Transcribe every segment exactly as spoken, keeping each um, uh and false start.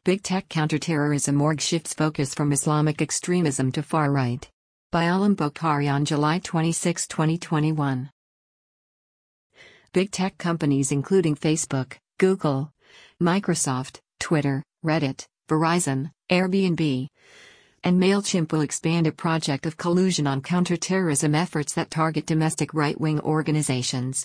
Big Tech Counterterrorism Org shifts focus from Islamic extremism to far right. By Alam Bokhari on July twenty-sixth, twenty twenty-one. Big tech companies including Facebook, Google, Microsoft, Twitter, Reddit, Verizon, Airbnb, and MailChimp will expand a project of collusion on counterterrorism efforts that target domestic right-wing organizations.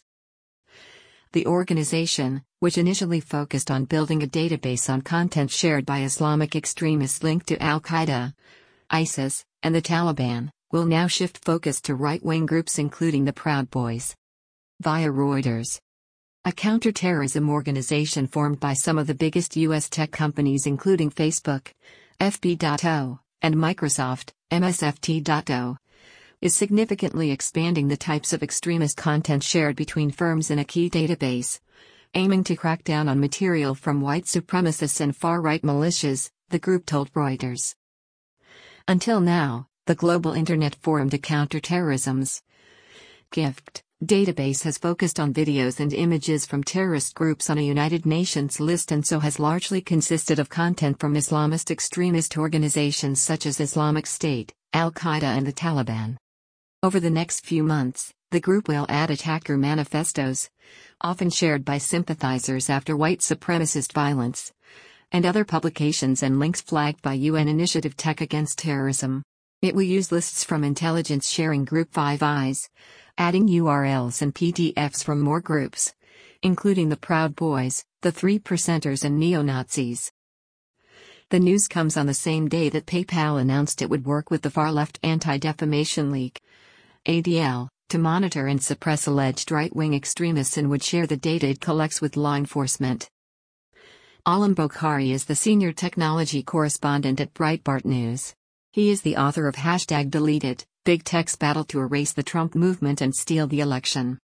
The organization, which initially focused on building a database on content shared by Islamic extremists linked to Al-Qaeda, ISIS, and the Taliban, will now shift focus to right-wing groups including the Proud Boys. Via Reuters. A counterterrorism organization formed by some of the biggest U S tech companies including Facebook, F B dot O, and Microsoft, M S F T dot O, is significantly expanding the types of extremist content shared between firms in a key database, aiming to crack down on material from white supremacists and far-right militias, the group told Reuters. Until now, the Global Internet Forum to Counterterrorism's GIFT database has focused on videos and images from terrorist groups on a United Nations list and so has largely consisted of content from Islamist extremist organizations such as Islamic State, Al-Qaeda and the Taliban. Over the next few months, the group will add attacker manifestos, often shared by sympathizers after white supremacist violence, and other publications and links flagged by U N Initiative Tech Against Terrorism. It will use lists from intelligence sharing group Five Eyes, adding U R Ls and P D Fs from more groups, including the Proud Boys, the Three Percenters and neo-Nazis. The news comes on the same day that PayPal announced it would work with the far-left Anti-Defamation League, A D L, to monitor and suppress alleged right-wing extremists and would share the data it collects with law enforcement. Alam Bokhari is the senior technology correspondent at Breitbart News. He is the author of Hashtag Deleted, Big Tech's Battle to Erase the Trump Movement and Steal the Election.